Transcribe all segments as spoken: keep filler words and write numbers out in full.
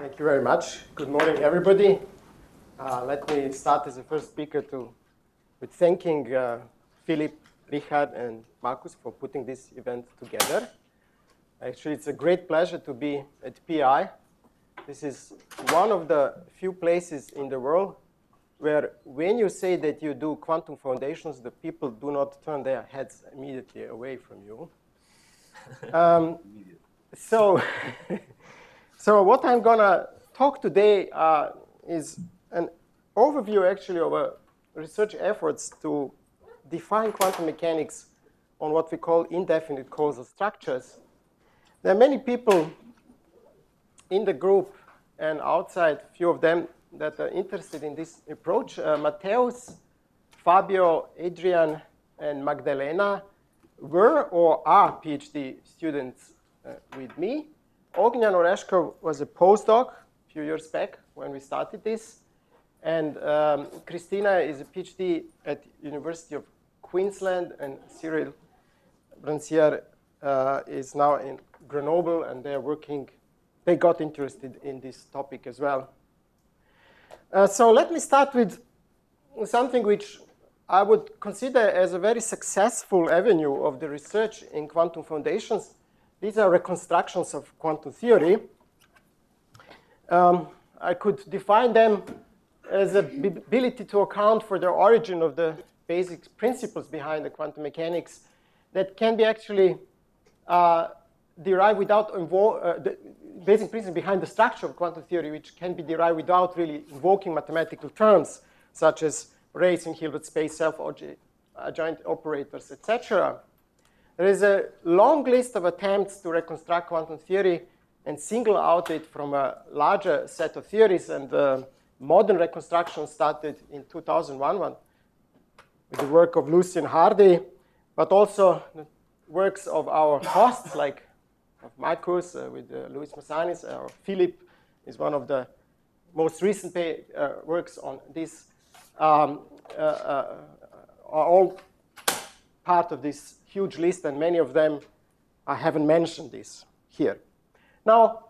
Thank you very much. Good morning, everybody. Uh, let me start as the first speaker to, with thanking uh, Philip, Richard, and Markus for putting this event together. Actually, it's a great pleasure to be at P I. This is one of the few places in the world where when you say that you do quantum foundations, the people do not turn their heads immediately away from you. Um, so, so what I'm going to talk today uh, is an overview, actually, of a research efforts to define quantum mechanics on what we call indefinite causal structures. There are many people in the group and outside, a few of them, that are interested in this approach. Uh, Mateus, Fabio, Adrian, and Magdalena were or are PhD students uh, with me. Ognjan Oreshkov was a postdoc a few years back when we started this. And um, Christina is a PhD at University of Queensland, and Cyril Brancière uh, is now in Grenoble, and they're working, they got interested in this topic as well. Uh, so let me start with something which I would consider as a very successful avenue of the research in quantum foundations. These are reconstructions of quantum theory. Um, I could define them as the ability to account for the origin of the basic principles behind the quantum mechanics that can be actually uh, derived without invo uh, the basic principles behind the structure of quantum theory, which can be derived without really invoking mathematical terms, such as rays in Hilbert space, self-adjoint operators, et cetera. There is a long list of attempts to reconstruct quantum theory and single out it from a larger set of theories, and uh, modern reconstruction started in two thousand one with the work of Lucien Hardy, but also the works of our hosts, like of Markus uh, with uh, Luis Massanis, or Philip is one of the most recent pay, uh, works on this, um, uh, uh, are all part of this huge list, and many of them, I haven't mentioned this here. Now,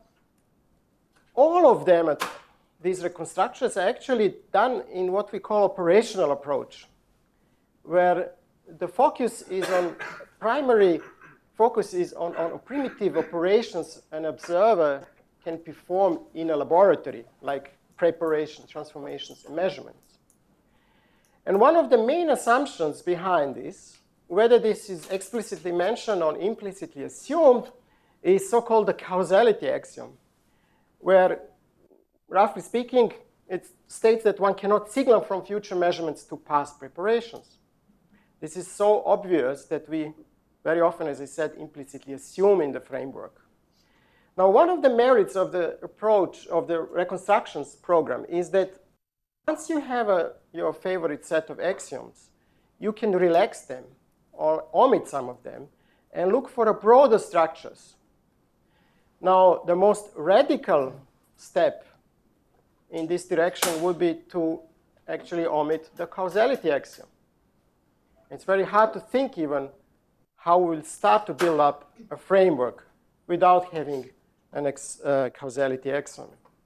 all of them, these reconstructions, are actually done in what we call operational approach, where the focus is on primary focus is on, on primitive operations an observer can perform in a laboratory, like preparation, transformations, and measurements. And one of the main assumptions behind this, whether this is explicitly mentioned or implicitly assumed, is so-called the causality axiom, where, roughly speaking, it states that one cannot signal from future measurements to past preparations. This is so obvious that we very often, as I said, implicitly assume in the framework. Now, one of the merits of the approach of the reconstructions program is that once you have a, your favorite set of axioms, you can relax them or omit some of them and look for a broader structures. Now, the most radical step in this direction would be to actually omit the causality axiom. It's very hard to think even how we'll start to build up a framework without having an ex, uh, causality axiom.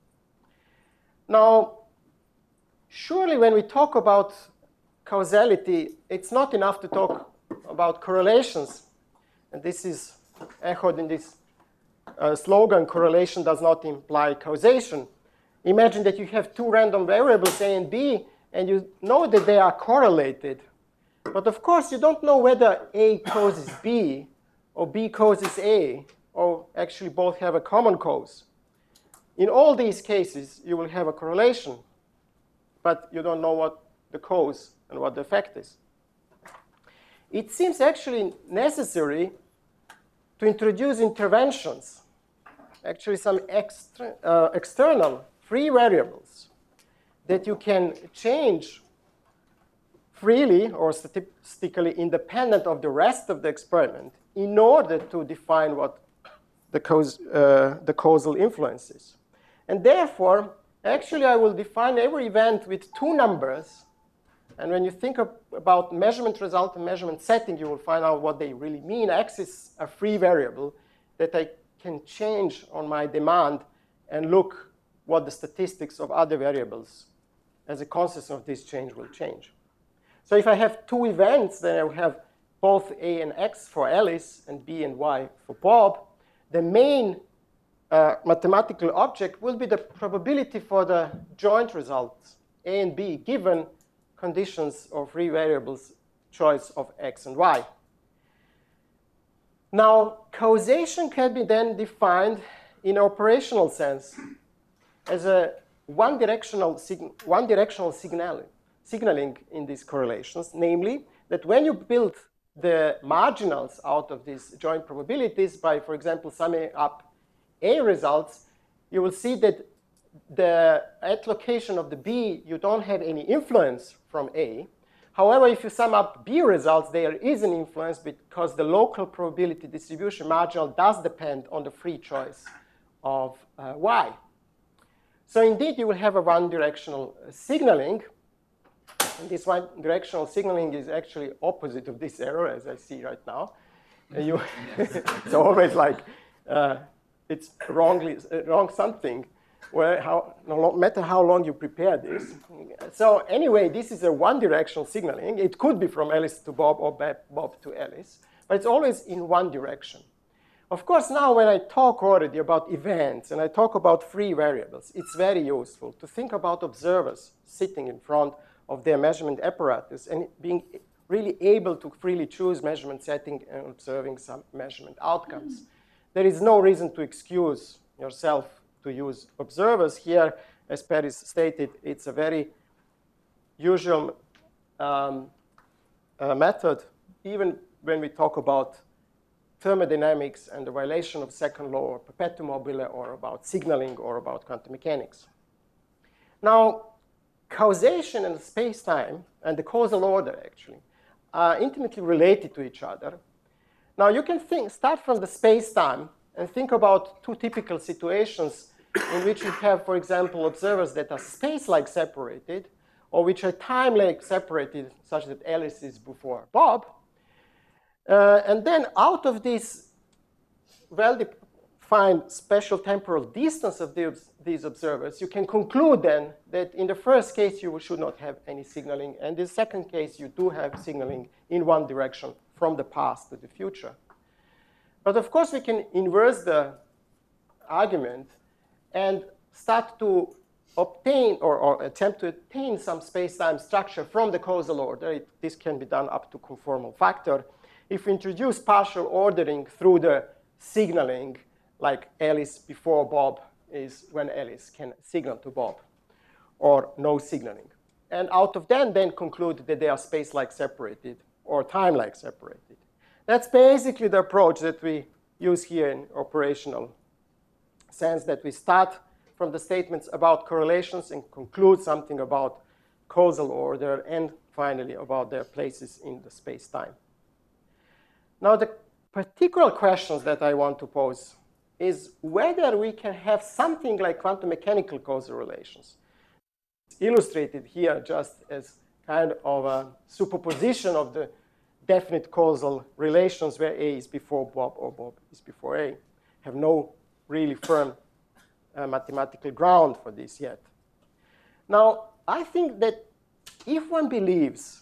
Now, surely when we talk about causality, it's not enough to talk about correlations. And this is echoed in this uh, slogan, correlation does not imply causation. Imagine that you have two random variables, A and B, and you know that they are correlated. But of course, you don't know whether A causes B, or B causes A, or actually both have a common cause. In all these cases, you will have a correlation, but you don't know what the cause and what the effect is. It seems actually necessary to introduce interventions, actually some extra, uh, external free variables that you can change freely or statistically independent of the rest of the experiment in order to define what the, cause, uh, the causal influence is. And therefore, actually, I will define every event with two numbers. And when you think of, about measurement result and measurement setting, you will find out what they really mean. X is a free variable that I can change on my demand and look what the statistics of other variables as a consequence of this change will change. So if I have two events, then I will have both A and X for Alice and B and Y for Bob. The main uh, mathematical object will be the probability for the joint results, A and B, given conditions of free variables choice of X and Y. Now, causation can be then defined in an operational sense as a one-directional sig one-directional signaling, signaling in these correlations, namely that when you build the marginals out of these joint probabilities by, for example, summing up A results, you will see that the, at location of the B, you don't have any influence from A. However, if you sum up B results, there is an influence because the local probability distribution marginal does depend on the free choice of uh, Y. So indeed, you will have a one-directional signaling. And this one-directional signaling is actually opposite of this error, as I see right now. Uh, you it's always like uh, it's wrongly uh, wrong something. Where how no matter how long you prepare this. So anyway, this is a one-directional signaling. It could be from Alice to Bob or Bob to Alice, but it's always in one direction. Of course, now when I talk already about events and I talk about free variables, it's very useful to think about observers sitting in front of their measurement apparatus and being really able to freely choose measurement setting and observing some measurement outcomes. There is no reason to excuse yourself to use observers here. As Paris stated, it's a very usual um, uh, method, even when we talk about thermodynamics and the violation of second law or perpetuum mobile or about signaling or about quantum mechanics. Now, causation and space-time and the causal order, actually, are intimately related to each other. Now, you can think, start from the space-time and think about two typical situations in which you have, for example, observers that are space-like separated or which are time-like separated, such that Alice is before Bob. Uh, and then out of this well-defined spatial temporal distance of the, these observers, you can conclude then that in the first case, you should not have any signaling. And in the second case, you do have signaling in one direction from the past to the future. But of course, we can inverse the argument and start to obtain or, or attempt to attain some space-time structure from the causal order. It, this can be done up to conformal factor. If we introduce partial ordering through the signaling, like Alice before Bob is when Alice can signal to Bob, or no signaling. And out of that, then conclude that they are space-like separated or time-like separated. That's basically the approach that we use here in operational sense, that we start from the statements about correlations and conclude something about causal order and finally about their places in the space-time. Now, the particular questions that I want to pose is whether we can have something like quantum mechanical causal relations. It's illustrated here just as kind of a superposition of the definite causal relations where A is before Bob or Bob is before A. Have no really firm uh, mathematical ground for this yet. Now, I think that if one believes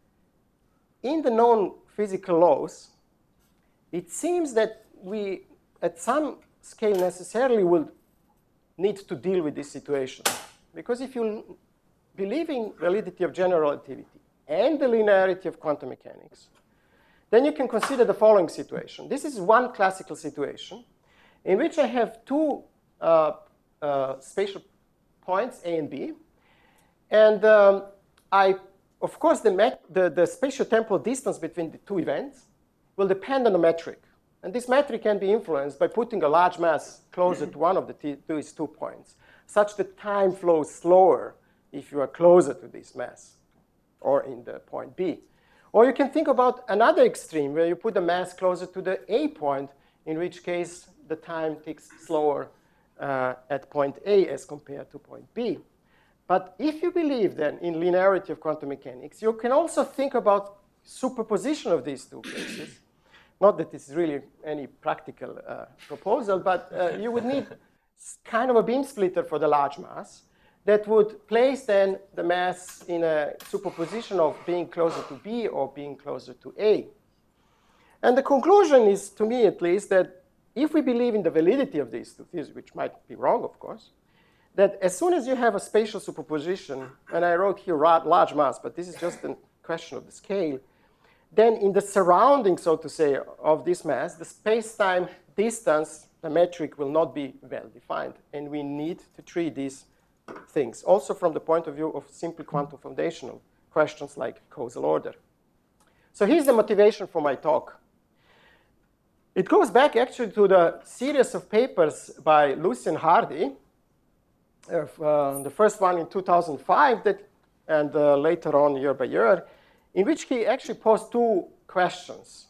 in the known physical laws, it seems that we, at some scale, necessarily will need to deal with this situation. Because if you believe in validity of general relativity and the linearity of quantum mechanics, then you can consider the following situation. This is one classical situation in which I have two uh, uh, spatial points, A and B. And um, I, of course, the, met the, the spatial temporal distance between the two events will depend on a metric. And this metric can be influenced by putting a large mass closer to one of the these two points, such that time flows slower if you are closer to this mass or in the point B. Or you can think about another extreme where you put the mass closer to the A point, in which case the time ticks slower uh, at point A as compared to point B. But if you believe then in linearity of quantum mechanics, you can also think about superposition of these two cases. Not that this is really any practical uh, proposal, but uh, you would need kind of a beam splitter for the large mass that would place then the mass in a superposition of being closer to B or being closer to A. And the conclusion is, to me at least, that if we believe in the validity of these two theories, which might be wrong, of course, that as soon as you have a spatial superposition, and I wrote here large mass, but this is just a question of the scale, then in the surrounding, so to say, of this mass, the space-time distance, the metric, will not be well defined. And we need to treat these things, also from the point of view of simple quantum foundational questions like causal order. So here's the motivation for my talk. It goes back actually to the series of papers by Lucien Hardy, uh, the first one in two thousand five, that, and uh, later on year by year, in which he actually posed two questions.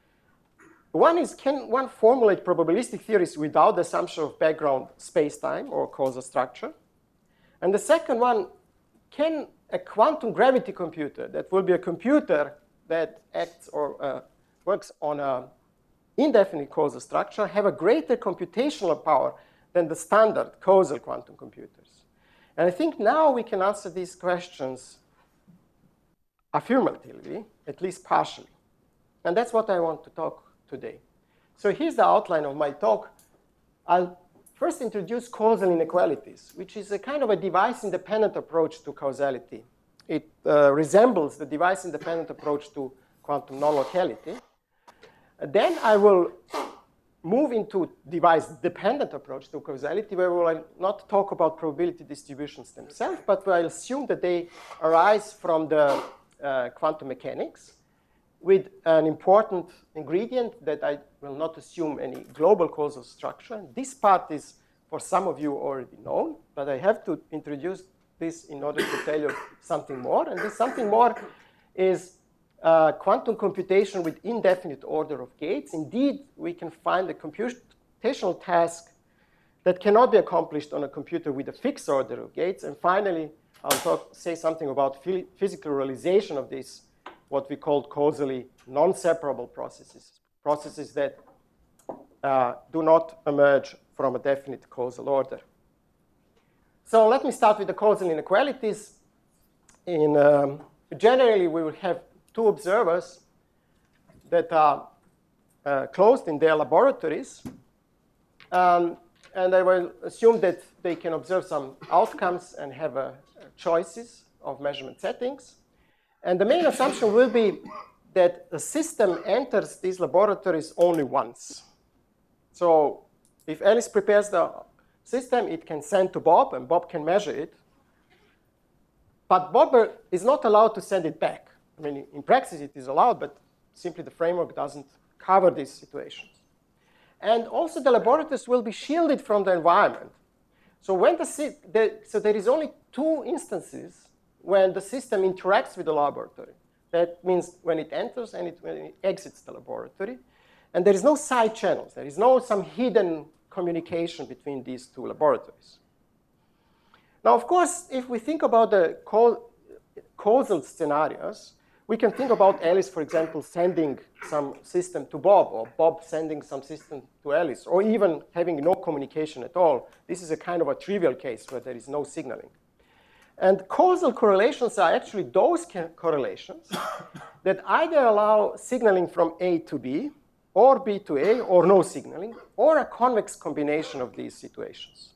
One is, can one formulate probabilistic theories without the assumption of background space-time or causal structure? And the second one, can a quantum gravity computer, that will be a computer that acts or uh, works on an indefinite causal structure, have a greater computational power than the standard causal quantum computers? And I think now we can answer these questions affirmatively, at least partially. And that's what I want to talk today. So here's the outline of my talk. I'll first introduce causal inequalities, which is a kind of a device-independent approach to causality. It uh, resembles the device-independent approach to quantum non-locality. Then I will move into device-dependent approach to causality, where we will not talk about probability distributions themselves, but we'll assume that they arise from the uh, quantum mechanics, with an important ingredient that I will not assume any global causal structure. This part is, for some of you, already known, but I have to introduce this in order to tell you something more. And this something more is uh, quantum computation with indefinite order of gates. Indeed, we can find a computational task that cannot be accomplished on a computer with a fixed order of gates. And finally, I'll talk, say something about physical realization of this, what we call causally non-separable processes, processes that uh, do not emerge from a definite causal order. So let me start with the causal inequalities. In, um, generally, we will have two observers that are uh, closed in their laboratories. Um, and I will assume that they can observe some outcomes and have uh, choices of measurement settings. And the main assumption will be that the system enters these laboratories only once. So if Alice prepares the system, it can send to Bob, and Bob can measure it. But Bob is not allowed to send it back. I mean, in practice, it is allowed, but simply the framework doesn't cover these situations. And also, the laboratories will be shielded from the environment. So, when the, the, so there is only two instances when the system interacts with the laboratory. That means when it enters and it, when it exits the laboratory. And there is no side channels. There is no some hidden communication between these two laboratories. Now, of course, if we think about the causal scenarios, we can think about Alice, for example, sending some system to Bob, or Bob sending some system to Alice, or even having no communication at all. This is a kind of a trivial case where there is no signaling. And causal correlations are actually those correlations that either allow signaling from A to B, or B to A, or no signaling, or a convex combination of these situations.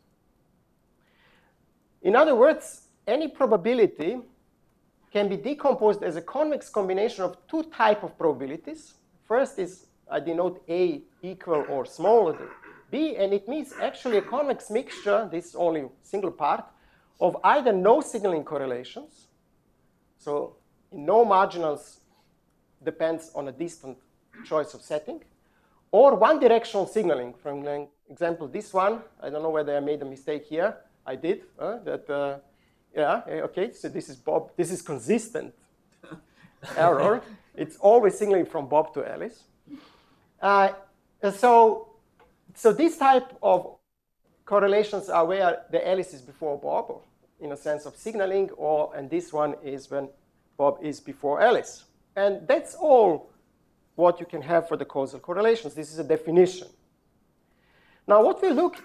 In other words, any probability can be decomposed as a convex combination of two types of probabilities. First is, I denote A equal or smaller than B, and it means actually a convex mixture, this is only a single part, of either no signaling correlations, so no marginals depends on a distant choice of setting, or one-directional signaling. For example, this one, I don't know whether I made a mistake here. I did. Uh, that, uh, yeah, okay, so this is Bob. This is consistent error. It's always signaling from Bob to Alice. Uh, so, so this type of correlations are where the Alice is before Bob, or in a sense of signaling, or and this one is when Bob is before Alice. And that's all what you can have for the causal correlations. This is a definition. Now, what we looked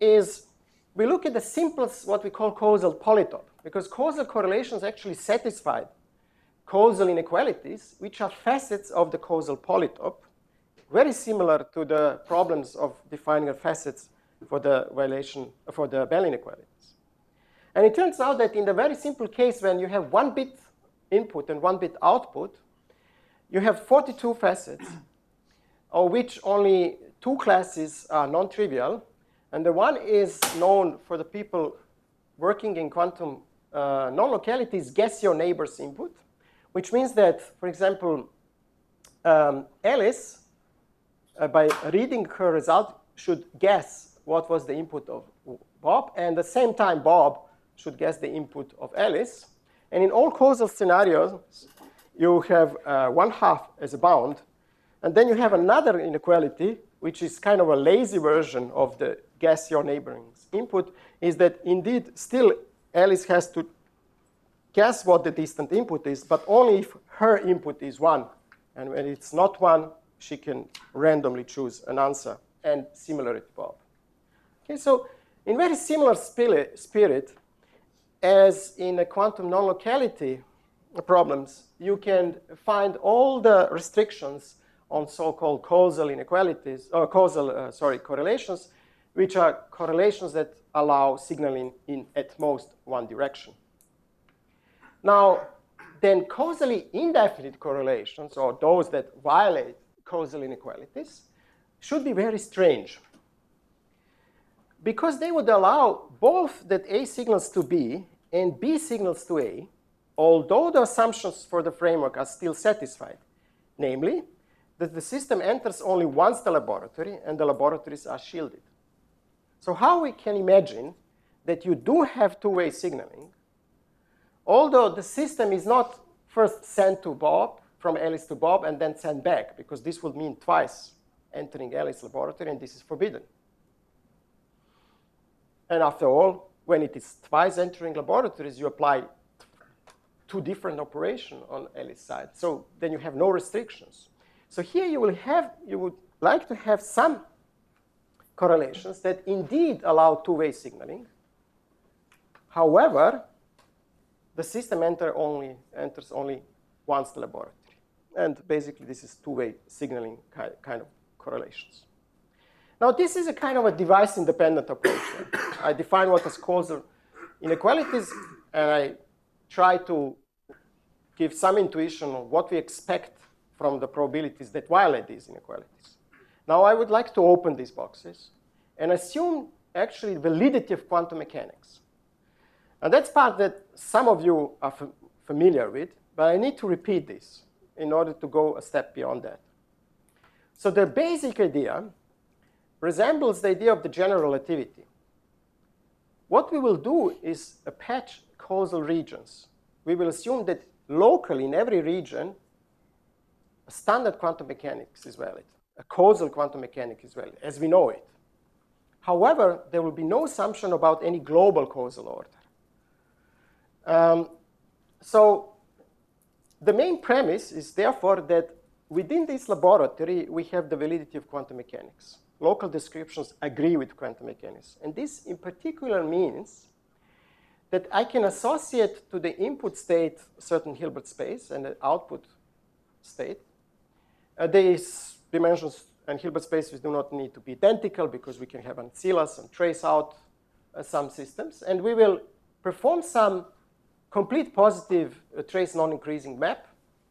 is we look at the simplest, what we call causal polytope, because causal correlations actually satisfy causal inequalities, which are facets of the causal polytope, very similar to the problems of defining the facets for the violation for the Bell inequalities. And it turns out that in the very simple case, when you have one bit input and one bit output, you have forty-two facets, of which only two classes are non-trivial. And the one is known for the people working in quantum uh, non-localities, guess your neighbor's input, which means that, for example, um, Alice, uh, by reading her result, should guess what was the input of Bob, and at the same time, Bob should guess the input of Alice. And in all causal scenarios, you have uh, one half as a bound, and then you have another inequality, which is kind of a lazy version of the guess your neighbor's input, is that indeed still Alice has to guess what the distant input is, but only if her input is one. And when it's not one, she can randomly choose an answer, and similar to Bob. Okay, so in very similar spirit as in a quantum non-locality problems, you can find all the restrictions on so-called causal inequalities, or causal, uh, sorry, correlations, which are correlations that allow signaling in at most one direction. Now, then causally indefinite correlations, or those that violate causal inequalities, should be very strange, because they would allow both that A signals to B and B signals to A, although the assumptions for the framework are still satisfied, namely that the system enters only once the laboratory and the laboratories are shielded. So how we can imagine that you do have two-way signaling, although the system is not first sent to Bob, from Alice to Bob, and then sent back, because this would mean twice entering Alice's laboratory, and this is forbidden. And after all, when it is twice entering laboratories, you apply two different operations on Alice's side. So then you have no restrictions. So here you will have, you would like to have some correlations that indeed allow two-way signaling. However, the system enter only, enters only once the laboratory. And basically, this is two-way signaling kind of correlations. Now, this is a kind of a device-independent approach. I define what is causal inequalities, and I try to give some intuition of what we expect from the probabilities that violate these inequalities. Now, I would like to open these boxes and assume actually validity of quantum mechanics. And that's part that some of you are f familiar with, but I need to repeat this in order to go a step beyond that. So the basic idea resembles the idea of the general relativity. What we will do is patch causal regions. We will assume that locally in every region, a standard quantum mechanics is valid. A causal quantum mechanics is valid, as we know it. However, there will be no assumption about any global causal order. Um, so the main premise is therefore that within this laboratory, we have the validity of quantum mechanics. Local descriptions agree with quantum mechanics. And this in particular means that I can associate to the input state a certain Hilbert space and the output state. Uh, these dimensions and Hilbert spaces do not need to be identical because we can have ancillas and trace out uh, some systems. And we will perform some complete positive uh, trace non-increasing map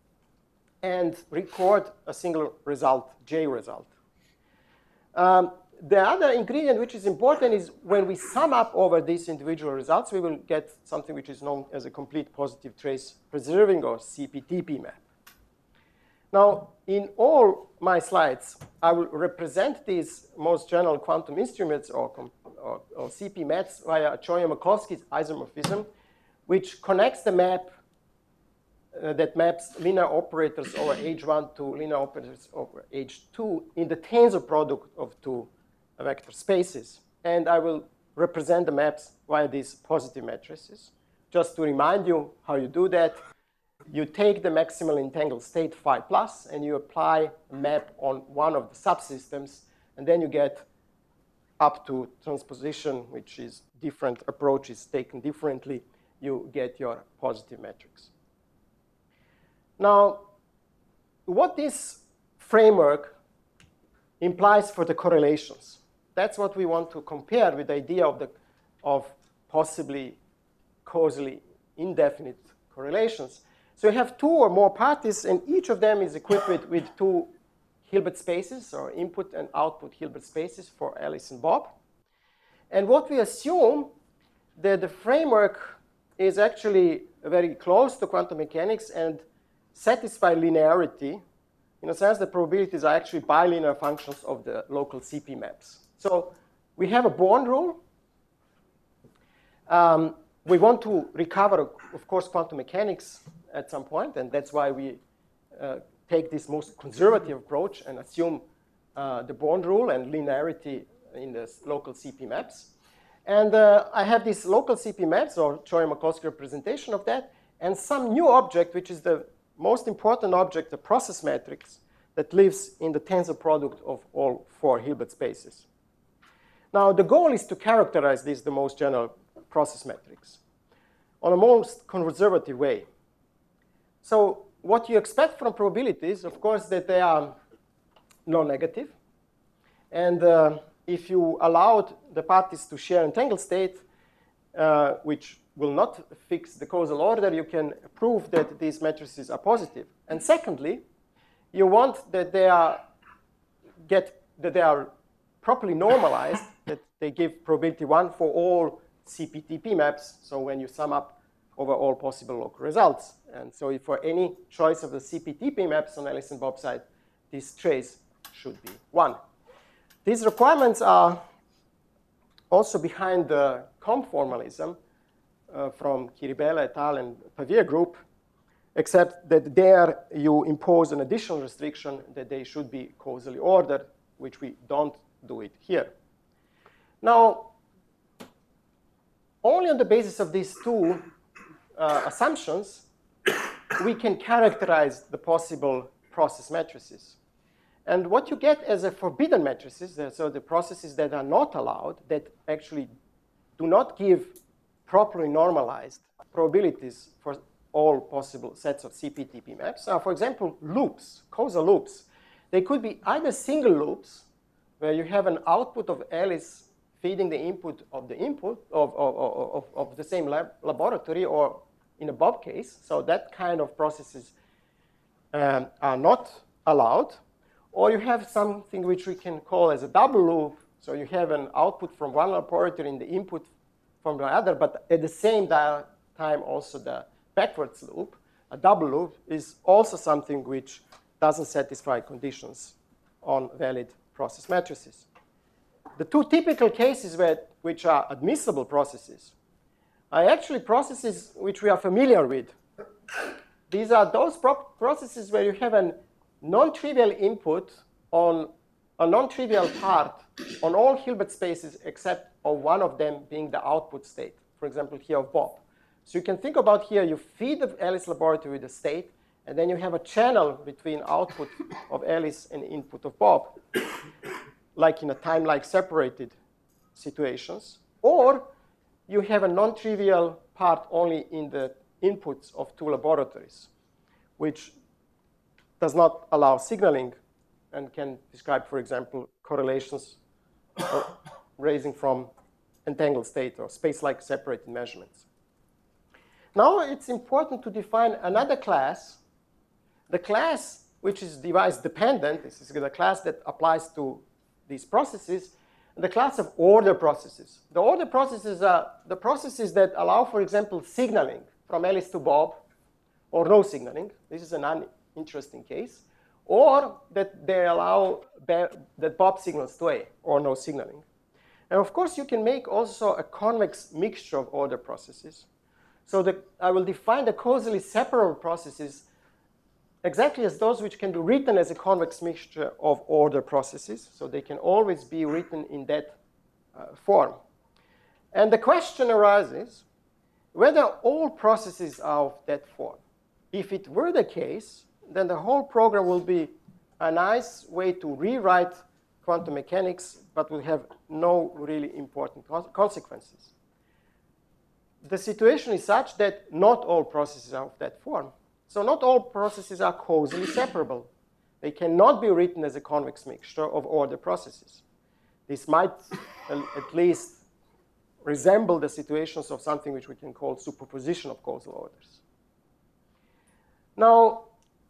and record a single result, J result. Um, the other ingredient which is important is when we sum up over these individual results, we will get something which is known as a complete positive trace preserving, or C P T P map. Now, in all my slides, I will represent these most general quantum instruments, or, or, or C P maps, via Choyomykovsky's isomorphism, which connects the map uh, that maps linear operators over H one to linear operators over H two in the tensor product of two vector spaces. And I will represent the maps via these positive matrices. Just to remind you how you do that, you take the maximal entangled state phi plus, and you apply a map on one of the subsystems, and then you get up to transposition, which is different approaches taken differently, you get your positive metrics. Now, what this framework implies for the correlations, that's what we want to compare with the idea of, the, of possibly causally indefinite correlations. So you have two or more parties, and each of them is equipped with, with two Hilbert spaces, or input and output Hilbert spaces for Alice and Bob. And what we assume that the framework is actually very close to quantum mechanics and satisfy linearity. In a sense, the probabilities are actually bilinear functions of the local C P maps. So we have a Born rule. Um, we want to recover, of course, quantum mechanics at some point, and that's why we uh, take this most conservative approach and assume uh, the Born rule and linearity in the local C P maps. And uh, I have these local C P maps, or Choy-Mikulski representation of that, and some new object, which is the most important object, the process matrix, that lives in the tensor product of all four Hilbert spaces. Now, the goal is to characterize this, the most general process matrix, on a most conservative way. So what you expect from probabilities, of course, that they are non-negative. And uh, if you allowed the parties to share entangled state, uh, which will not fix the causal order, you can prove that these matrices are positive. And secondly, you want that they are get that they are properly normalized, that they give probability one for all C P T P maps. So when you sum up over all possible local results. And so if for any choice of the C P T P maps on Alice and Bob side, this trace should be one. These requirements are also behind the conformalism uh, from Kiribella et al. And Pavia group, except that there you impose an additional restriction that they should be causally ordered, which we don't do it here. Now, only on the basis of these two Uh, assumptions, we can characterize the possible process matrices. And what you get as a forbidden matrices, so the processes that are not allowed, that actually do not give properly normalized probabilities for all possible sets of C P T P maps, are, for example, loops, causal loops. They could be either single loops, where you have an output of Alice feeding the input of the input of, of, of, of the same lab laboratory, or in a Bob case. So that kind of processes um, are not allowed. Or you have something which we can call as a double loop. So you have an output from one laboratory and the input from the other, but at the same time also the backwards loop. A double loop is also something which doesn't satisfy conditions on valid process matrices. The two typical cases where, which are admissible processes are actually processes which we are familiar with. These are those pro processes where you have a non-trivial input on a non-trivial part on all Hilbert spaces except of one of them being the output state, for example, here of Bob. So you can think about here, you feed the Alice laboratory with the state, and then you have a channel between output of Alice and input of Bob, like in a time-like separated situations. Or you have a non-trivial part only in the inputs of two laboratories, which does not allow signaling and can describe, for example, correlations raising from entangled state or space-like separated measurements. Now it's important to define another class, the class which is device dependent. This is the class that applies to these processes, the class of order processes. The order processes are the processes that allow, for example, signaling from Alice to Bob, or no signaling. This is an uninteresting case. Or that they allow that Bob signals to A, or no signaling. And of course, you can make also a convex mixture of order processes. So the, I will define the causally separable processes exactly as those which can be written as a convex mixture of order processes. So they can always be written in that uh, form. And the question arises whether all processes are of that form. If it were the case, then the whole program will be a nice way to rewrite quantum mechanics, but will have no really important consequences. The situation is such that not all processes are of that form. So not all processes are causally separable. They cannot be written as a convex mixture of order processes. This might at least resemble the situations of something which we can call superposition of causal orders. Now,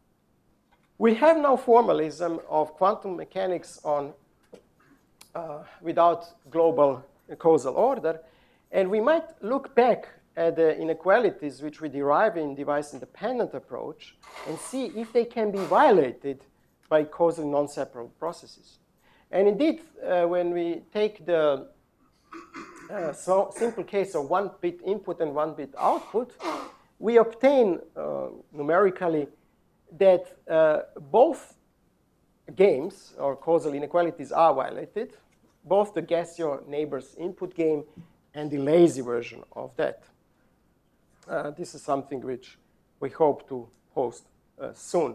we have now formalism of quantum mechanics on uh, without global causal order, and we might look back at the inequalities which we derive in device-independent approach and see if they can be violated by causally non-separable processes. And indeed, uh, when we take the uh, so simple case of one bit input and one bit output, we obtain uh, numerically that uh, both games or causal inequalities are violated, both the guess your neighbor's input game and the lazy version of that. Uh, this is something which we hope to host uh, soon.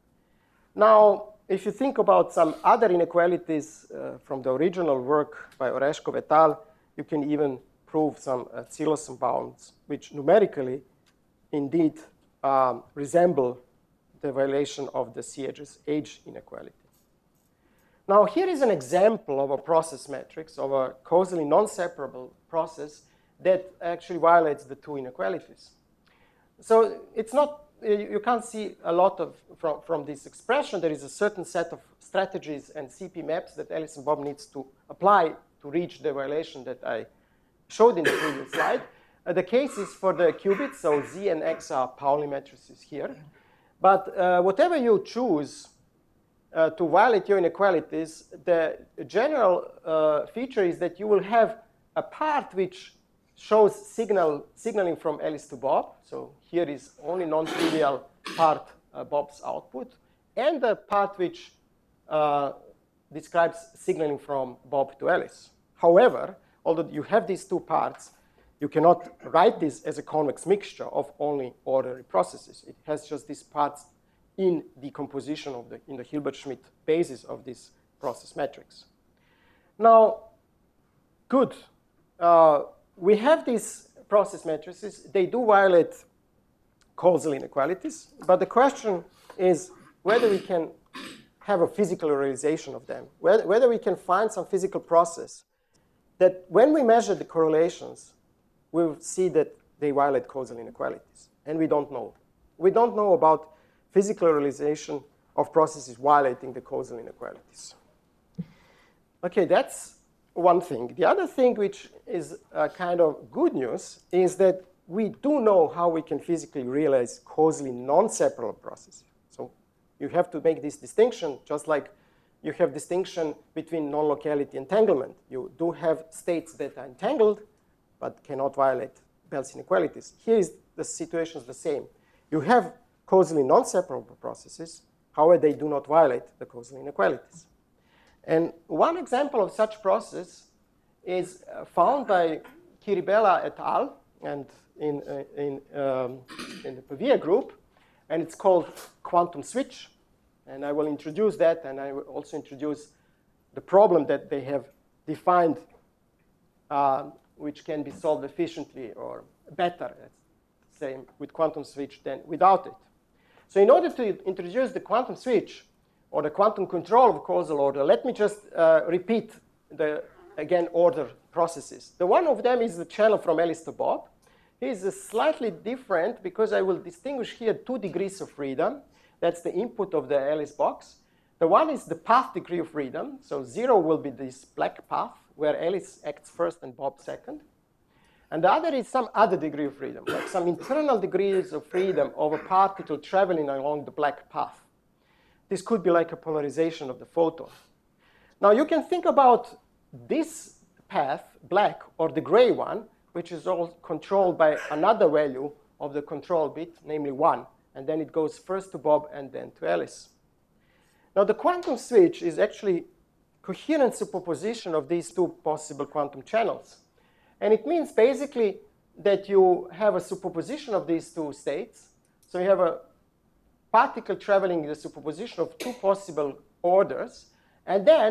Now, if you think about some other inequalities uh, from the original work by Oreshkov et al., you can even prove some uh, Zillotson bounds, which numerically indeed um, resemble the violation of the Siaget's age inequality. Now, here is an example of a process matrix of a causally non-separable process that actually violates the two inequalities. So it's not, you can't see a lot of from, from this expression. There is a certain set of strategies and C P maps that Alice and Bob needs to apply to reach the violation that I showed in the previous slide. Uh, the case is for the qubits, so Z and X are Pauli matrices here. But uh, whatever you choose uh, to violate your inequalities, the general uh, feature is that you will have a part which shows signal, signaling from Alice to Bob. So here is only non-trivial part, uh, Bob's output, and the part which uh, describes signaling from Bob to Alice. However, although you have these two parts, you cannot write this as a convex mixture of only orderly processes. It has just these parts in the composition of the, in the Hilbert-Schmidt basis of this process matrix. Now, good. Uh, we have these process matrices. They do violate causal inequalities, but the question is whether we can have a physical realization of them, whether, whether we can find some physical process that when we measure the correlations, we'll see that they violate causal inequalities, and we don't know. We don't know about physical realization of processes violating the causal inequalities. Okay, that's one thing. The other thing, which is a kind of good news, is that we do know how we can physically realize causally non-separable processes. So you have to make this distinction, just like you have distinction between non-locality and entanglement. You do have states that are entangled, but cannot violate Bell's inequalities. Here is the situation is the same. You have causally non-separable processes, however, they do not violate the causal inequalities. And one example of such process is found by Kiribella et al. and in, uh, in, um, in the Pavia group, and it's called quantum switch. And I will introduce that, and I will also introduce the problem that they have defined, uh, which can be solved efficiently or better, say, with quantum switch than without it. So in order to introduce the quantum switch, or the quantum control of causal order, let me just uh, repeat the, again, order processes. The one of them is the channel from Alice to Bob. It is slightly different because I will distinguish here two degrees of freedom. That's the input of the Alice box. The one is the path degree of freedom. So zero will be this black path where Alice acts first and Bob second. And the other is some other degree of freedom, like some internal degrees of freedom of a particle traveling along the black path. This could be like a polarization of the photon. Now you can think about this path, black, or the gray one, which is all controlled by another value of the control bit, namely one. And then it goes first to Bob and then to Alice. Now the quantum switch is actually coherent superposition of these two possible quantum channels. And it means basically that you have a superposition of these two states. So you have a particle traveling in the superposition of two possible orders. And then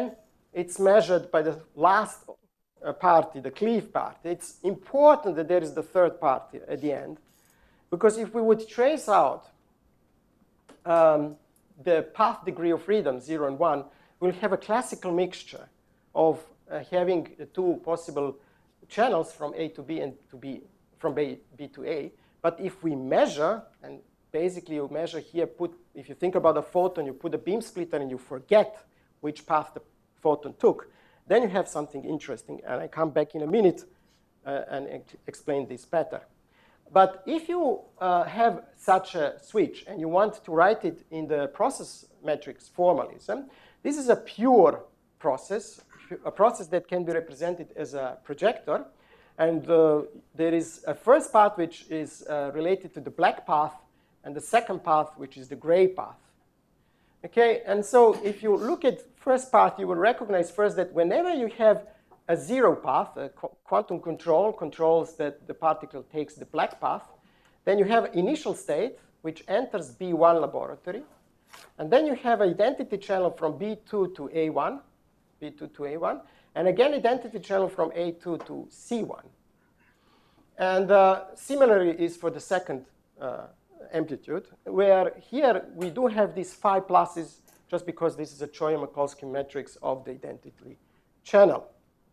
it's measured by the last uh, party, the cleave party. It's important that there is the third party at the end, because if we would trace out um, the path degree of freedom, zero and one, we'll have a classical mixture of uh, having the two possible channels from A to B and to B, from B, B to A. But if we measure, and basically you measure here, put, if you think about a photon, you put a beam splitter and you forget which path the photon took, then you have something interesting. And I come back in a minute uh, and ex explain this better. But if you uh, have such a switch and you want to write it in the process matrix formalism, this is a pure process, a process that can be represented as a projector. And uh, there is a first path which is uh, related to the black path, and the second path which is the gray path. Okay, and so if you look at first path, you will recognize first that whenever you have a zero path, a qu quantum control controls that the particle takes the black path, then you have initial state which enters B one laboratory, and then you have identity channel from B two to A one, B two to A one, and again identity channel from A two to C one. And uh, similarly is for the second uh, amplitude, where here we do have these five pluses just because this is a Choya-Mikulski matrix of the identity channel.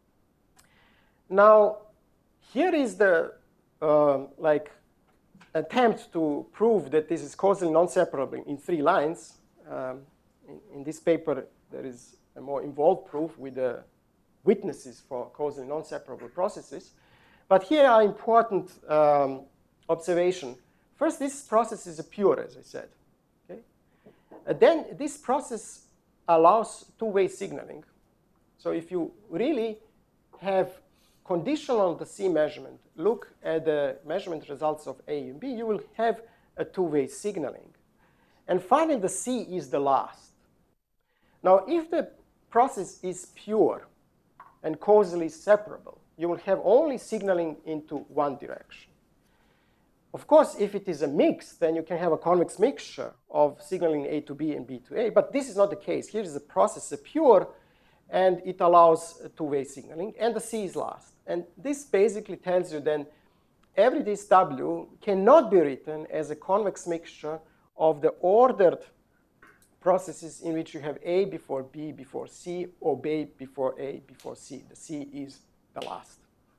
Now, here is the uh, like attempt to prove that this is causally non-separable in three lines. Um, in, in this paper, there is a more involved proof with the witnesses for causally non-separable processes. But here are important um, observations. First, this process is a pure, as I said. Okay? Uh, then this process allows two-way signaling. So if you really have conditional on the C measurement, look at the measurement results of A and B, you will have a two-way signaling. And finally, the C is the last. Now, if the process is pure and causally separable, you will have only signaling into one direction. Of course, if it is a mix, then you can have a convex mixture of signaling A to B and B to A. But this is not the case. Here is the process a pure, and it allows two-way signaling, and the C is last. And this basically tells you then every this W cannot be written as a convex mixture of the ordered processes in which you have A before B before C, or B before A before C. The C is the last.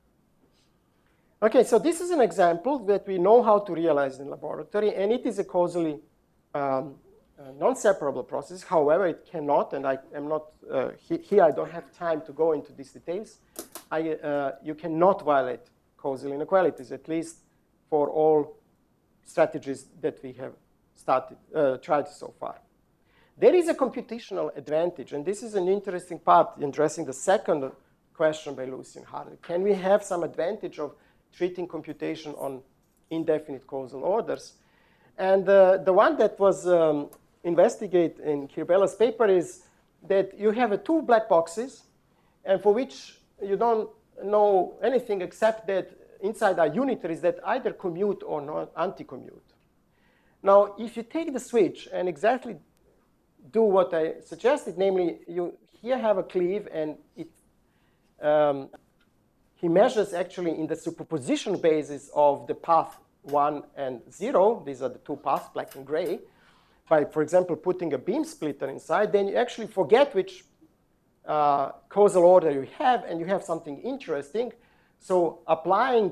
Okay, so this is an example that we know how to realize in laboratory, and it is a causally um, uh, non-separable process. However, it cannot, and I am not, uh, he, here I don't have time to go into these details. I, uh, you cannot violate causal inequalities, at least for all strategies that we have started, uh, tried so far. There is a computational advantage, and this is an interesting part in addressing the second question by Lucy and Hardy. Can we have some advantage of treating computation on indefinite causal orders? And uh, the one that was um, investigated in Kirbella's paper is that you have uh, two black boxes, and for which you don't know anything except that inside are unitaries that either commute or not anti-commute. Now, if you take the switch and exactly do what I suggested, namely, you here have a cleave, and it um, he measures actually in the superposition basis of the path one and zero. These are the two paths, black and gray. By, for example, putting a beam splitter inside, then you actually forget which uh, causal order you have, and you have something interesting. So applying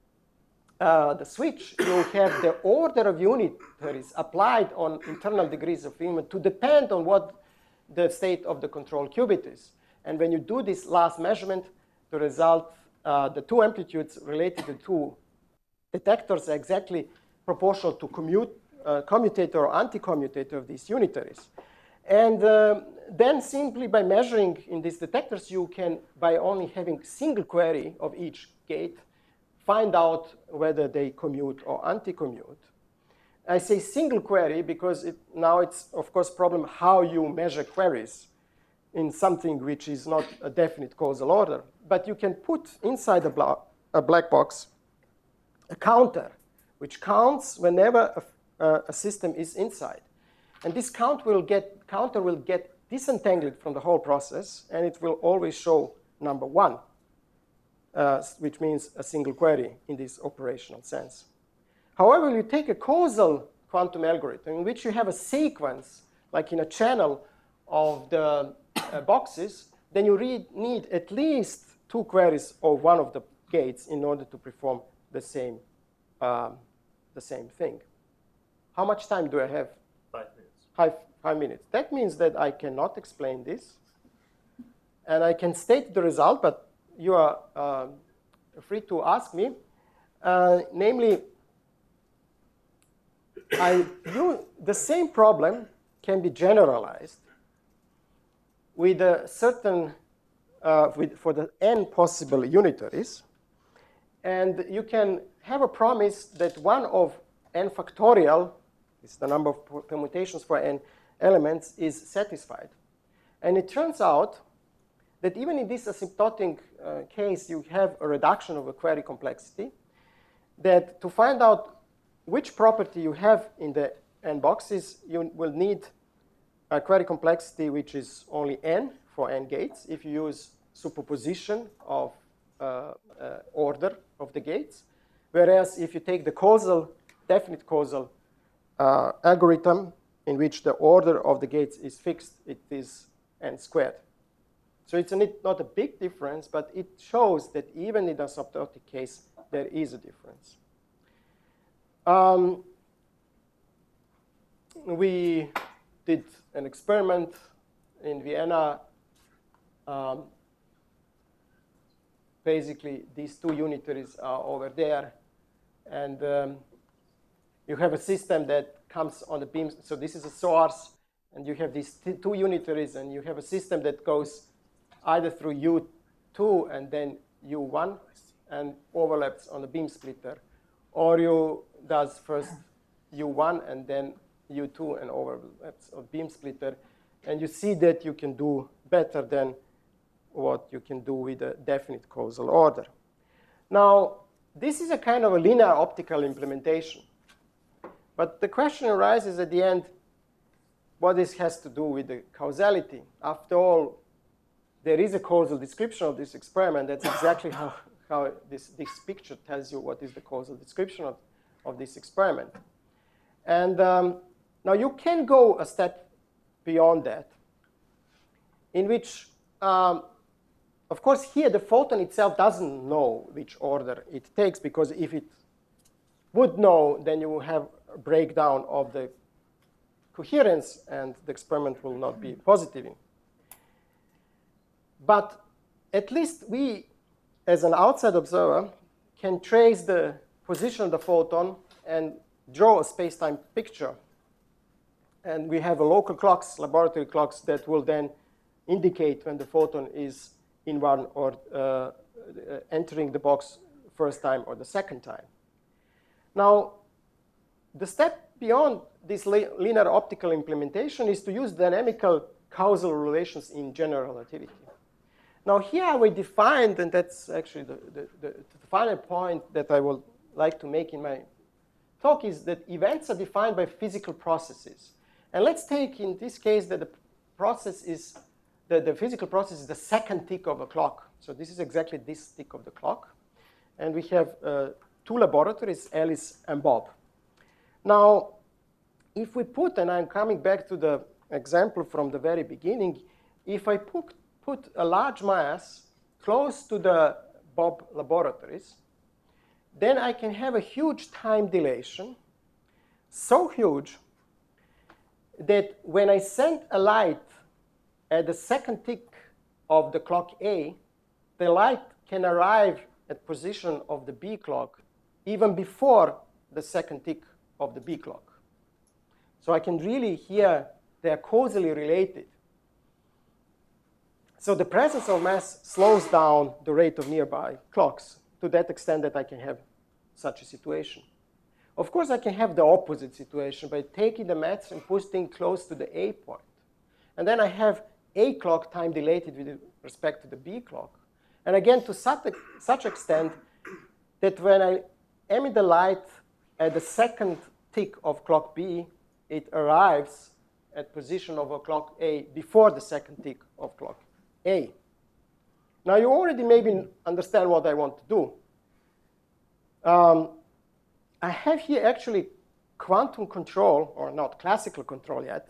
uh, the switch, you have the order of unitaries applied on internal degrees of freedom to depend on what the state of the control qubit is. And when you do this last measurement, the result, uh, the two amplitudes related to two detectors are exactly proportional to commute, uh, commutator or anti-commutator of these unitaries. And uh, then simply by measuring in these detectors, you can, by only having single query of each gate, find out whether they commute or anti-commute. I say single query because it, now it's, of course, problem how you measure queries in something which is not a definite causal order. But you can put inside a, bla a black box a counter, which counts whenever a, uh, a system is inside. And this count will get, counter will get disentangle it from the whole process, and it will always show number one, uh, which means a single query in this operational sense. However, you take a causal quantum algorithm in which you have a sequence, like in a channel of the uh, boxes, then you read, need at least two queries of one of the gates in order to perform the same, um, the same thing. How much time do I have? Five minutes. Five, five minutes. That means that I cannot explain this. And I can state the result, but you are uh, free to ask me. Uh, namely, I, you, the same problem can be generalized with a certain, uh, with, for the n possible unitaries. And you can have a promise that one of n factorial, is the number of permutations for n elements, is satisfied. And it turns out that even in this asymptotic uh, case, you have a reduction of the query complexity, that to find out which property you have in the n boxes, you will need a query complexity which is only n for n gates if you use superposition of uh, uh, order of the gates. Whereas if you take the causal, definite causal uh, algorithm in which the order of the gates is fixed, it is n squared. So it's a, not a big difference, but it shows that even in the asymptotic case, there is a difference. Um, we did an experiment in Vienna. Um, basically, these two unitaries are over there. And um, you have a system that comes on the beams. So this is a source. And you have these two unitaries. And you have a system that goes either through U two and then U one and overlaps on the beam splitter. Or you does first U one and then U two and overlaps on beam splitter. And you see that you can do better than what you can do with a definite causal order. Now, this is a kind of a linear optical implementation. But the question arises at the end, what this has to do with the causality? After all, there is a causal description of this experiment. That's exactly how, how this, this picture tells you what is the causal description of, of this experiment. And um, now you can go a step beyond that, in which, um, of course, here the photon itself doesn't know which order it takes, because if it would know, then you will have a breakdown of the coherence, and the experiment will not be positive. But at least we, as an outside observer, can trace the position of the photon and draw a space-time picture. And we have a local clocks, laboratory clocks, that will then indicate when the photon is in one or uh, entering the box first time or the second time. Now, the step beyond this linear optical implementation is to use dynamical causal relations in general relativity. Now, here we defined, and that's actually the, the, the, the final point that I would like to make in my talk, is that events are defined by physical processes. And let's take, in this case, that the process is, the, the physical process is the second tick of a clock. So this is exactly this tick of the clock. And we have uh, two laboratories, Alice and Bob. Now, if we put, and I'm coming back to the example from the very beginning, if I put, put a large mass close to the Bob laboratories, then I can have a huge time dilation, so huge that when I send a light at the second tick of the clock A, the light can arrive at position of the B clock even before the second tick of the B clock. So I can really hear they are causally related. So the presence of mass slows down the rate of nearby clocks to that extent that I can have such a situation. Of course, I can have the opposite situation by taking the mass and putting close to the A point. And then I have A clock time dilated with respect to the B clock. And again, to such, such extent that when I emit the light at the second tick of clock B, it arrives at position of a clock A before the second tick of clock A. Now, you already maybe understand what I want to do. Um, I have here actually quantum control, or not classical control yet,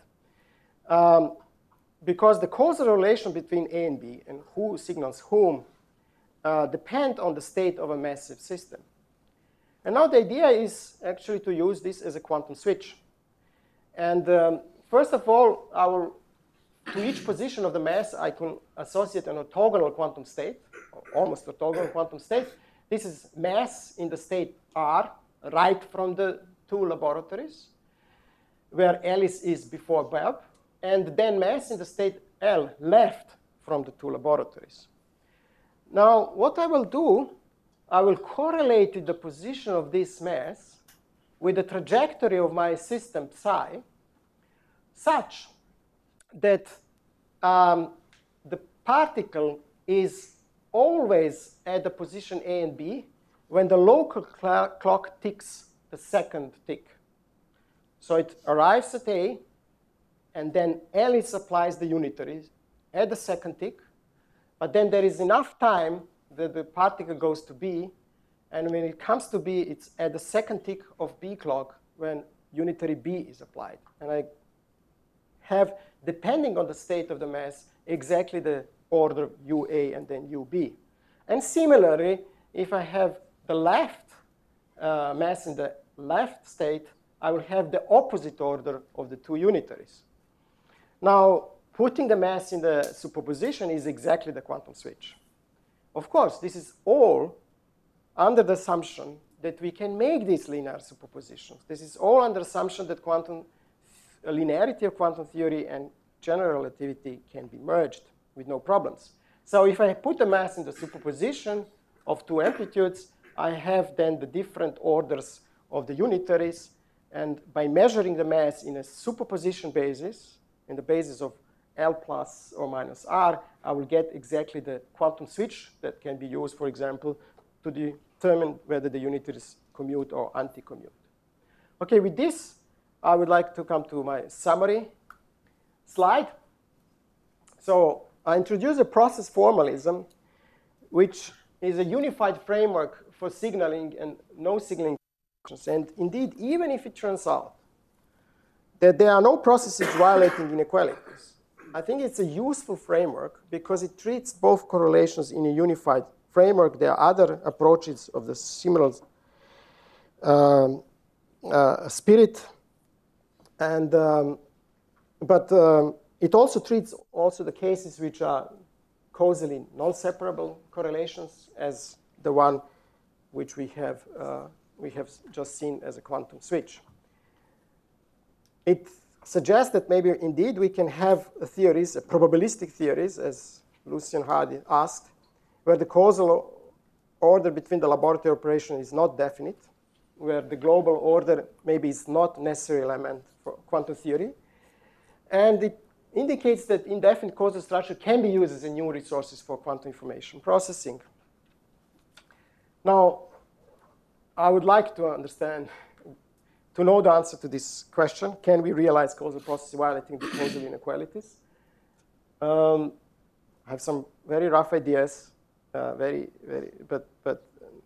um, because the causal relation between A and B and who signals whom uh, depend on the state of a massive system. And now the idea is actually to use this as a quantum switch. And um, first of all, I will, to each position of the mass, I can associate an orthogonal quantum state, or almost orthogonal quantum state. This is mass in the state R, right from the two laboratories, where Alice is before Bob, and then mass in the state L, left from the two laboratories. Now, what I will do, I will correlate the position of this mass with the trajectory of my system psi, such that um, the particle is always at the position A and B when the local cl clock ticks the second tick. So it arrives at A, and then Alice applies the unitary at the second tick. But then there is enough time that the particle goes to B. And when it comes to B, it's at the second tick of B clock when unitary B is applied. And I have, depending on the state of the mass, exactly the order U A and then U B. And similarly, if I have the left uh, mass in the left state, I will have the opposite order of the two unitaries. Now, putting the mass in the superposition is exactly the quantum switch. Of course, this is all under the assumption that we can make these linear superpositions. This is all under assumption that quantum linearity of quantum theory and general relativity can be merged with no problems. So if I put the mass in the superposition of two amplitudes, I have then the different orders of the unitaries. And by measuring the mass in a superposition basis, in the basis of L plus or minus R, I will get exactly the quantum switch that can be used, for example, to determine whether the unitaries commute or anti-commute. OK, with this, I would like to come to my summary slide. So I introduce a process formalism, which is a unified framework for signaling and no signaling functions. And indeed, even if it turns out that there are no processes violating inequalities, I think it's a useful framework because it treats both correlations in a unified framework. There are other approaches of the similar um, uh, spirit. And, um, but um, it also treats also the cases which are causally non-separable correlations, as the one which we have, uh, we have just seen as a quantum switch. It suggests that maybe indeed we can have a theories, a probabilistic theories, as Lucien Hardy asked, where the causal order between the laboratory operation is not definite, where the global order maybe is not necessary element for quantum theory. And it indicates that indefinite causal structure can be used as a new resources for quantum information processing. Now, I would like to understand, to know the answer to this question: can we realize causal processes violating the causal inequalities? Um, I have some very rough ideas, uh, very, very, but but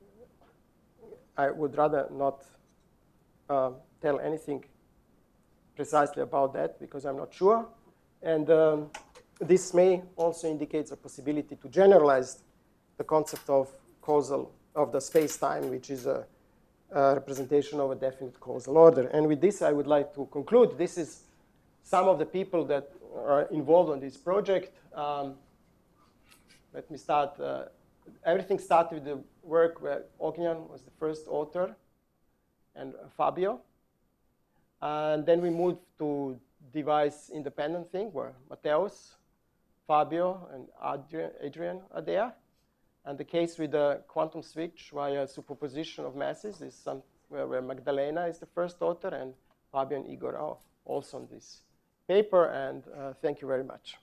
I would rather not uh, tell anything precisely about that because I'm not sure. And um, this may also indicate a possibility to generalize the concept of causal, of the space-time, which is a, a representation of a definite causal order. And with this, I would like to conclude. This is some of the people that are involved in this project. Um, let me start. Uh, everything started with the work where Ognian was the first author, and uh, Fabio. And then we moved to device independent thing where Mateus, Fabio, and Adrian, Adrian are there. And the case with the quantum switch via superposition of masses is some, where, where Magdalena is the first author, and Fabio and Igor are also on this paper. And uh, thank you very much.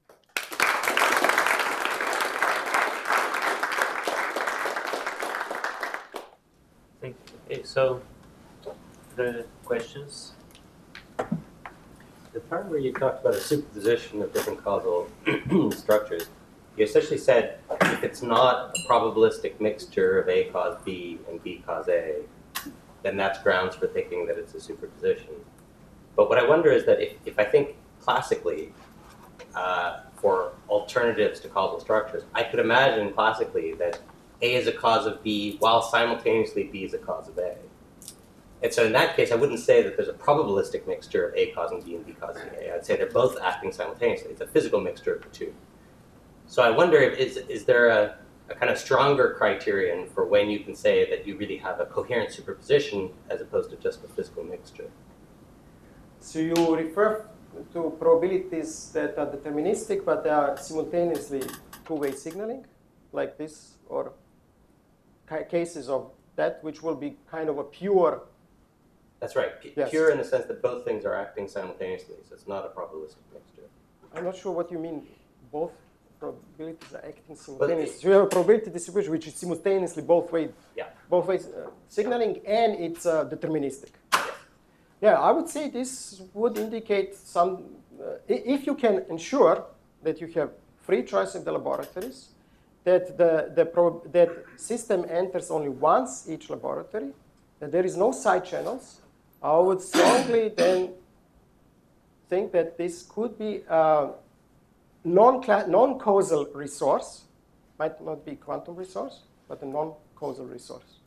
Thank you. Okay, so the questions. the part where you talked about a superposition of different causal structures, you essentially said if it's not a probabilistic mixture of A cause B and B cause A, then that's grounds for thinking that it's a superposition. But what I wonder is that if, if I think classically uh, for alternatives to causal structures, I could imagine classically that A is a cause of B while simultaneously B is a cause of A. And so in that case, I wouldn't say that there's a probabilistic mixture of A causing B and B causing A. I'd say they're both acting simultaneously. It's a physical mixture of the two. So I wonder if is, is there a, a kind of stronger criterion for when you can say that you really have a coherent superposition as opposed to just a physical mixture? So you refer to probabilities that are deterministic, but they are simultaneously two-way signaling, like this, or ca cases of that, which will be kind of a pure. That's right. P Yes. Pure in the sense that both things are acting simultaneously, so it's not a probabilistic mixture. I'm not sure what you mean. Both probabilities are acting simultaneously. So you have a probability distribution which is simultaneously both ways, Yeah. both ways uh, signaling, and it's uh, deterministic. Yeah, I would say this would indicate some. Uh, if you can ensure that you have free choice of the laboratories, that the the pro that system enters only once each laboratory, that there is no side channels, I would strongly then think that this could be a non-causal resource, might not be quantum resource, but a non-causal resource.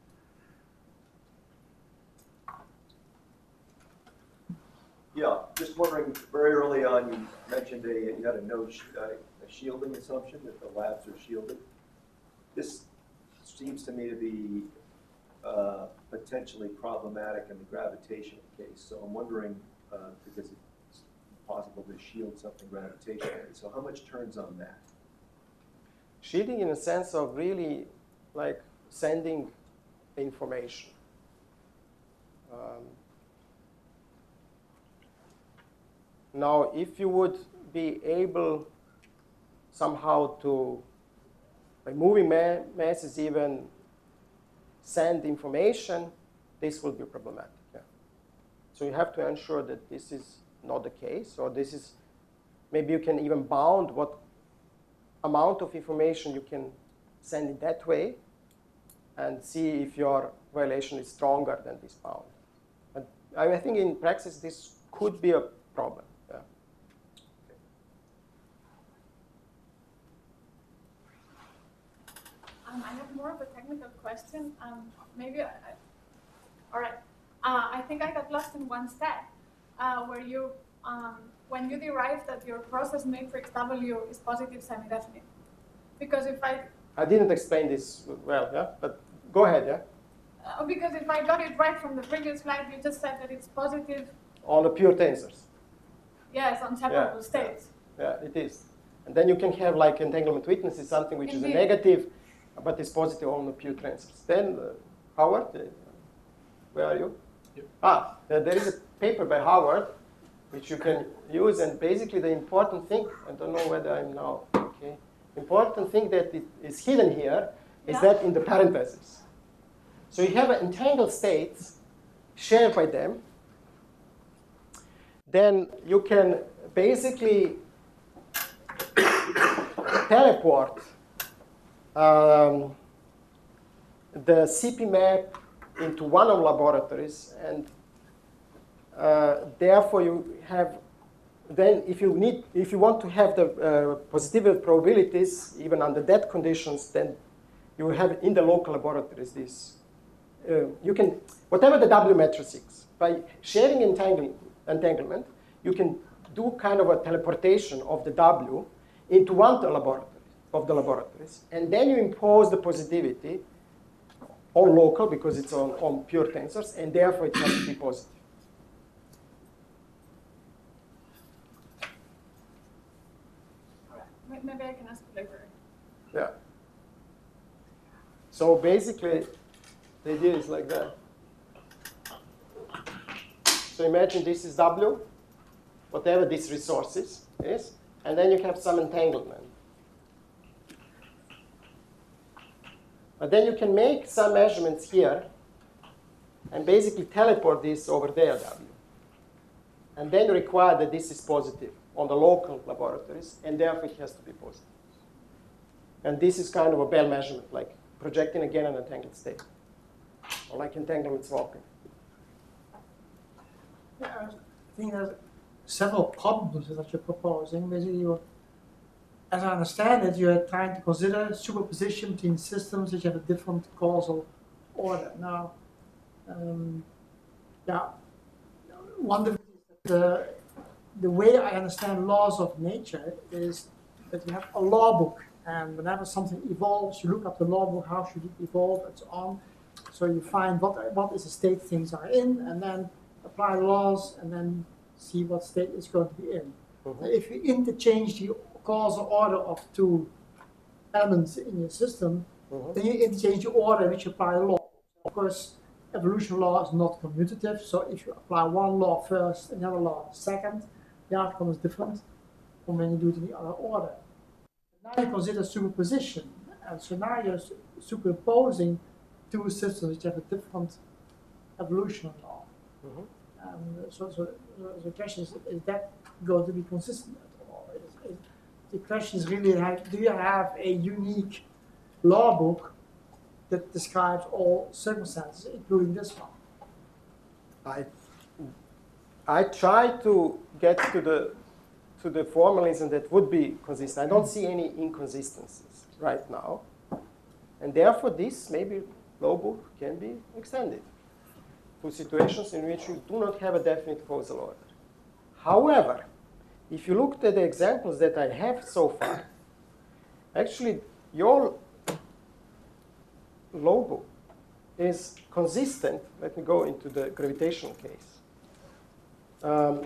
Yeah, just wondering, very early on, you mentioned a, you had a no, sh uh, a shielding assumption, that the labs are shielded. This seems to me to be uh, potentially problematic in the gravitational case. So I'm wondering, uh, because it's possible to shield something gravitationally. So how much turns on that? Shielding in a sense of really like sending information. Um, now, if you would be able somehow to, by moving ma masses even, send information, this will be problematic. Yeah. So you have to ensure that this is not the case, or this is, maybe you can even bound what amount of information you can send in that way and see if your violation is stronger than this bound. But I think in practice this could be a problem. Yeah. Um, I have more of a technical question. Um, maybe, I, I, all right. Uh, I think I got lost in one step uh, where you, um, when you derived that your process matrix W is positive semi-definite. Because if I... I didn't explain this well, yeah, but go ahead, yeah? Uh, because if I got it right from the previous slide, you just said that it's positive. On the pure tensors. Yes, on separable Yeah, states. Yeah, it is. And then you can have like entanglement weakness is something which Indeed. is a negative, but is positive on the pure tensors. Then, uh, Howard, uh, where are you? Yep. Ah, uh, there is a paper by Howard which you can use, and basically the important thing, I don't know whether I'm now, okay. Important thing that it is hidden here is Yeah. that in the parentheses. So you have entangled states shared by them. Then you can basically teleport um, the C P map into one of the laboratories, and uh, therefore you have. Then, if you need, if you want to have the uh, positivity probabilities even under that conditions, then you will have in the local laboratories this. Uh, you can whatever the W matrix is by sharing entanglement. entanglement, you can do kind of a teleportation of the W into one laboratory of the laboratories, and then you impose the positivity on local because it's on, on pure tensors, and therefore it has to be positive. All right. Maybe I can ask you later. Yeah. So basically, the idea is like that. So imagine this is W, whatever this resource is, is, and then you have some entanglement. But then you can make some measurements here and basically teleport this over there, W. and then require that this is positive on the local laboratories, and therefore it has to be positive. And this is kind of a Bell measurement, like projecting again an entangled state, or like entanglement swapping. Yeah, I think there's several problems that you're proposing. Basically, you're, as I understand it, you're trying to consider superposition between systems that have a different causal order. Now, um, yeah, one difference is that the, the way I understand laws of nature is that you have a law book, and whenever something evolves, you look up the law book, how should it evolve, and so on. So you find what, what is the state things are in, and then apply laws, and then see what state is going to be in. Mm-hmm. If you interchange the causal order of two elements in your system, mm-hmm. then you interchange the order in which you apply law. Of course, evolution law is not commutative, so if you apply one law first and another law second, the outcome is different from when you do it in the other order. Now you consider superposition, and so now you're superimposing two systems which have a different evolution law. Mm-hmm. um, so, so, so the question is, is that going to be consistent at all? Is, is, the question is really, like, do you have a unique law book that describes all circumstances, including this one? I, I try to get to the to the formalism that would be consistent. I don't see any inconsistencies right now, and therefore this maybe law book can be extended to situations in which you do not have a definite causal order. However, if you looked at the examples that I have so far, actually your law book is consistent. Let me go into the gravitational case. Um,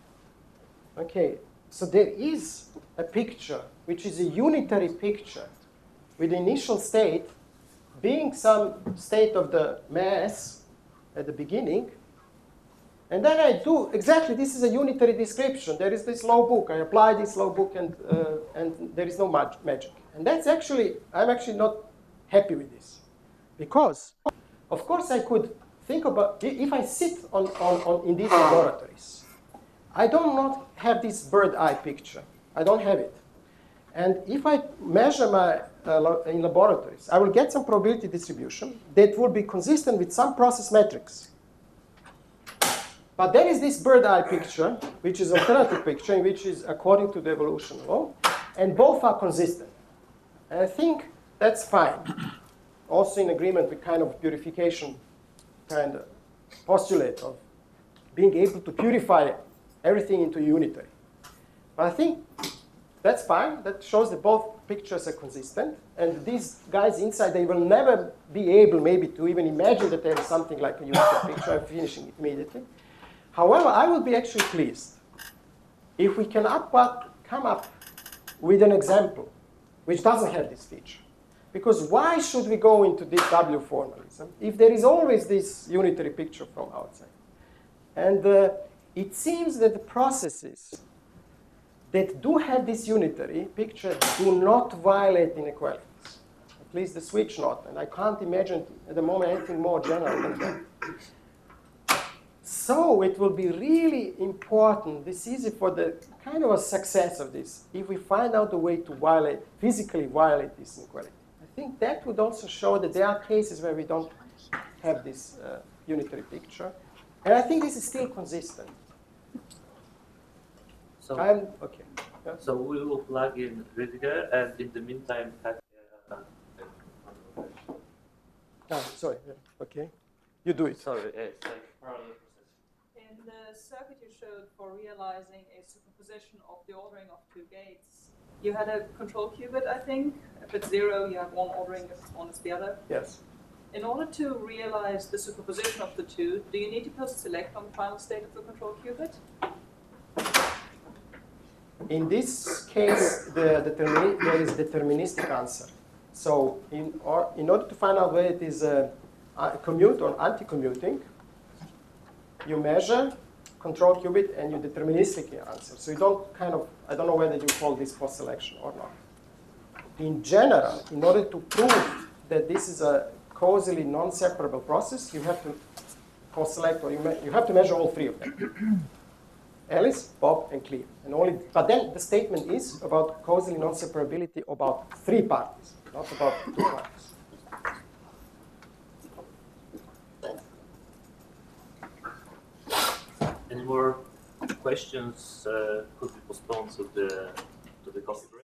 okay, so there is a picture which is a unitary picture with the initial state being some state of the mass at the beginning. And then I do exactly, this is a unitary description. There is this law book. I apply this law book, and, uh, and there is no mag magic. And that's actually, I'm actually not happy with this. Because, of course, I could think about, if I sit on, on, on in these laboratories, I do not have this bird eye picture. I don't have it. And if I measure my uh, in laboratories, I will get some probability distribution that will be consistent with some process metrics. But there is this bird eye picture, which is an alternative picture, which is according to the evolution law, and both are consistent. And I think that's fine. Also in agreement with kind of purification kind of postulate of being able to purify everything into unitary. But I think that's fine. That shows that both pictures are consistent. And these guys inside, they will never be able maybe to even imagine that there is something like a unitary picture. I'm finishing it immediately. However, I will be actually pleased if we can up, up, come up with an example which doesn't have this feature. Because why should we go into this W formalism if there is always this unitary picture from outside? And uh, it seems that the processes that do have this unitary picture do not violate inequalities. At least the switch not. And I can't imagine at the moment anything more general than that. So it will be really important, this is for the kind of a success of this, if we find out a way to violate, physically violate this inequality. I think that would also show that there are cases where we don't have this uh, unitary picture. And I think this is still consistent. So, I'm, okay. Yeah. so we will plug in Rüdiger, and in the meantime, Katja. Uh, Ah, sorry. Yeah. Okay. You do it. sorry, it's like parallel process. In the circuit you showed for realizing a superposition of the ordering of two gates, you had a control qubit, I think. If it's zero, you have one ordering, if it's one, it's the other. Yes. In order to realize the superposition of the two, do you need to post-select on the final state of the control qubit? In this case, the determini there is deterministic answer. So in, or, in order to find out whether it is a, a commute or anti-commuting, you measure control qubit and you deterministically answer. So you don't kind of, I don't know whether you call this post-selection or not. In general, in order to prove that this is a causally non-separable process, you have to post-select, or you, you have to measure all three of them. Alice, Bob, and Cleve. And only, but then the statement is about causally non-separability about three parties, not about two parties. Any more questions uh, could be postponed to the to the coffee break.